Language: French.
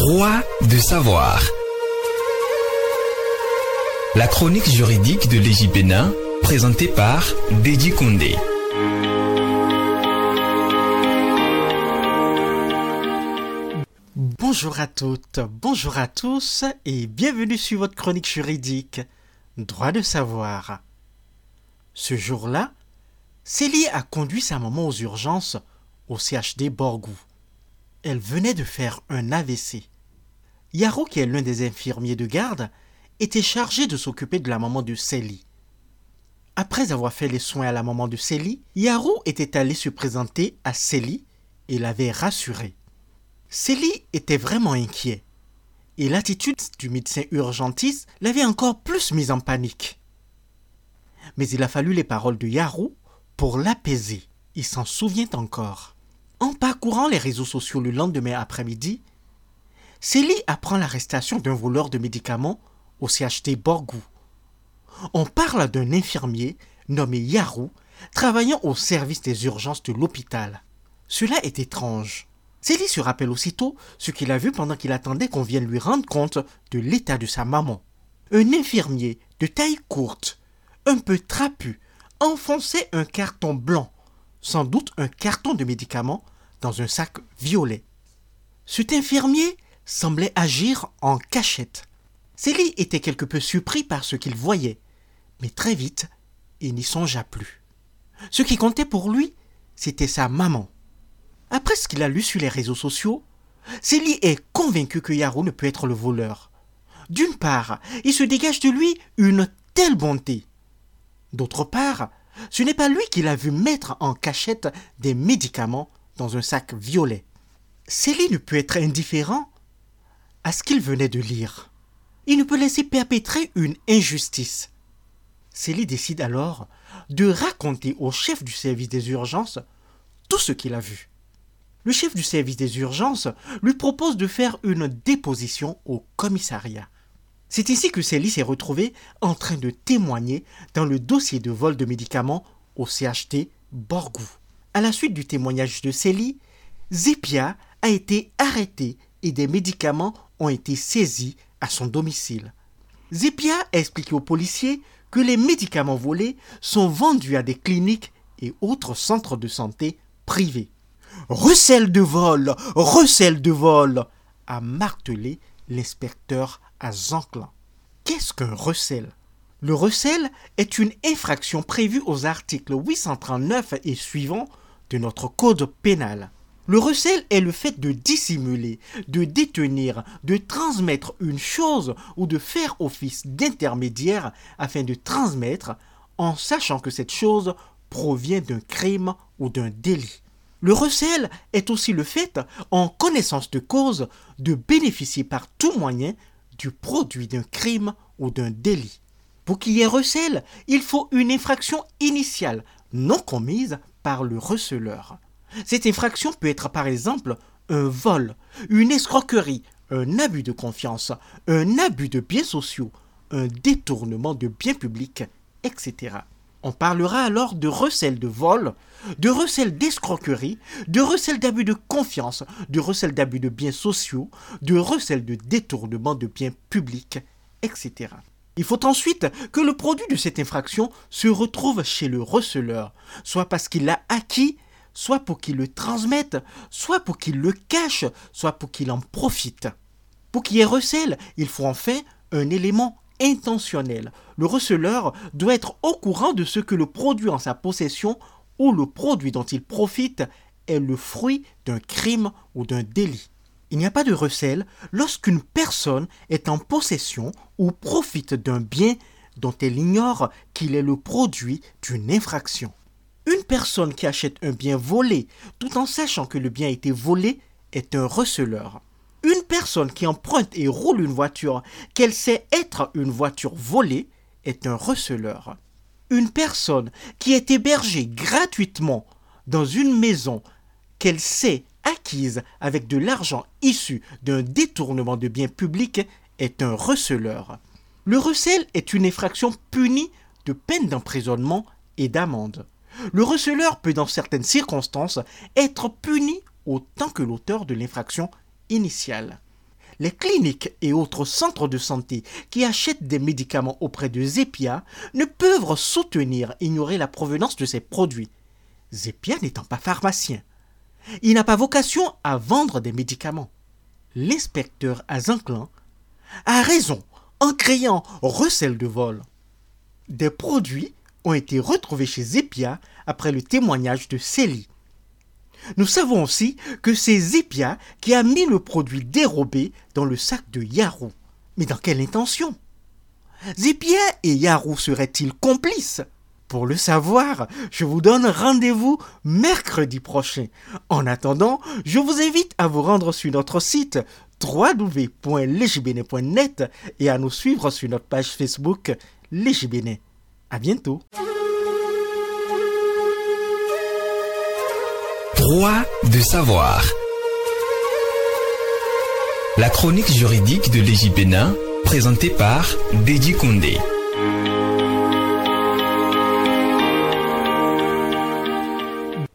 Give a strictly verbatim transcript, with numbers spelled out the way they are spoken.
Droit de savoir. La chronique juridique de l'E J Bénin, présentée par Dédi Condé. Bonjour à toutes, bonjour à tous et bienvenue sur votre chronique juridique Droit de savoir. Ce jour-là, Célie a conduit sa maman aux urgences au C H D Borgou. Elle venait de faire un A V C. Yaro, qui est l'un des infirmiers de garde, était chargé de s'occuper de la maman de Célie. Après avoir fait les soins à la maman de Célie, Yaro était allé se présenter à Célie et l'avait rassurée. Célie était vraiment inquiet et l'attitude du médecin urgentiste l'avait encore plus mise en panique. Mais il a fallu les paroles de Yaro pour l'apaiser. Il s'en souvient encore. En parcourant les réseaux sociaux le lendemain après-midi, Célie apprend l'arrestation d'un voleur de médicaments au C H D Borgou. On parle d'un infirmier nommé Yaro travaillant au service des urgences de l'hôpital. Cela est étrange. Célie se rappelle aussitôt ce qu'il a vu pendant qu'il attendait qu'on vienne lui rendre compte de l'état de sa maman. Un infirmier de taille courte, un peu trapu, enfonçait un carton blanc, sans doute un carton de médicaments, dans un sac violet. Cet infirmier semblait agir en cachette. Célie était quelque peu surpris par ce qu'il voyait, mais très vite, il n'y songea plus. Ce qui comptait pour lui, c'était sa maman. Après ce qu'il a lu sur les réseaux sociaux, Célie est convaincue que Yaro ne peut être le voleur. D'une part, il se dégage de lui une telle bonté. D'autre part, ce n'est pas lui qui l'a vu mettre en cachette des médicaments dans un sac violet. Célie ne peut être indifférent à ce qu'il venait de lire. Il ne peut laisser perpétrer une injustice. Célie décide alors de raconter au chef du service des urgences tout ce qu'il a vu. Le chef du service des urgences lui propose de faire une déposition au commissariat. C'est ici que Célie s'est retrouvée en train de témoigner dans le dossier de vol de médicaments au C H D Borgou. À la suite du témoignage de Célie, Zépia a été arrêté et des médicaments ont été saisis à son domicile. Zépia a expliqué aux policiers que les médicaments volés sont vendus à des cliniques et autres centres de santé privés. Recel de vol, recel de vol, a martelé l'inspecteur à Zanclan. Qu'est-ce qu'un recel? Le recel est une infraction prévue aux articles huit cent trente-neuf et suivants de notre code pénal. Le recel est le fait de dissimuler, de détenir, de transmettre une chose ou de faire office d'intermédiaire afin de transmettre en sachant que cette chose provient d'un crime ou d'un délit. Le recel est aussi le fait, en connaissance de cause, de bénéficier par tout moyen du produit d'un crime ou d'un délit. Pour qu'il y ait recel, il faut une infraction initiale, non commise par le receleur. Cette infraction peut être par exemple un vol, une escroquerie, un abus de confiance, un abus de biens sociaux, un détournement de biens publics, et cetera. On parlera alors de recel de vol, de recel d'escroquerie, de recel d'abus de confiance, de recel d'abus de biens sociaux, de recel de détournement de biens publics, et cetera. Il faut ensuite que le produit de cette infraction se retrouve chez le receleur, soit parce qu'il l'a acquis, soit pour qu'il le transmette, soit pour qu'il le cache, soit pour qu'il en profite. Pour qu'il y ait recel, il faut enfin un élément intentionnel. Le receleur doit être au courant de ce que le produit en sa possession ou le produit dont il profite est le fruit d'un crime ou d'un délit. Il n'y a pas de recel lorsqu'une personne est en possession ou profite d'un bien dont elle ignore qu'il est le produit d'une infraction. Une personne qui achète un bien volé tout en sachant que le bien a été volé est un receleur. Une personne qui emprunte et roule une voiture qu'elle sait être une voiture volée est un receleur. Une personne qui est hébergée gratuitement dans une maison qu'elle sait acquise avec de l'argent issu d'un détournement de biens publics est un receleur. Le recel est une infraction punie de peine d'emprisonnement et d'amende. Le receleur peut dans certaines circonstances être puni autant que l'auteur de l'infraction initiale. Les cliniques et autres centres de santé qui achètent des médicaments auprès de Zepia ne peuvent soutenir ignorer la provenance de ces produits. Zepia n'étant pas pharmacien, il n'a pas vocation à vendre des médicaments. L'inspecteur Azanclan a raison en créant recel de vol. Des produits ont été retrouvés chez Zepia après le témoignage de Célie. Nous savons aussi que c'est Zepia qui a mis le produit dérobé dans le sac de Yarou. Mais dans quelle intention? Zepia et Yarou seraient-ils complices? Pour le savoir, je vous donne rendez-vous mercredi prochain. En attendant, je vous invite à vous rendre sur notre site w w w point legibene point net et à nous suivre sur notre page Facebook Legibene. À bientôt. Droit de savoir. La chronique juridique de Legibene, présentée par Dédi Condé.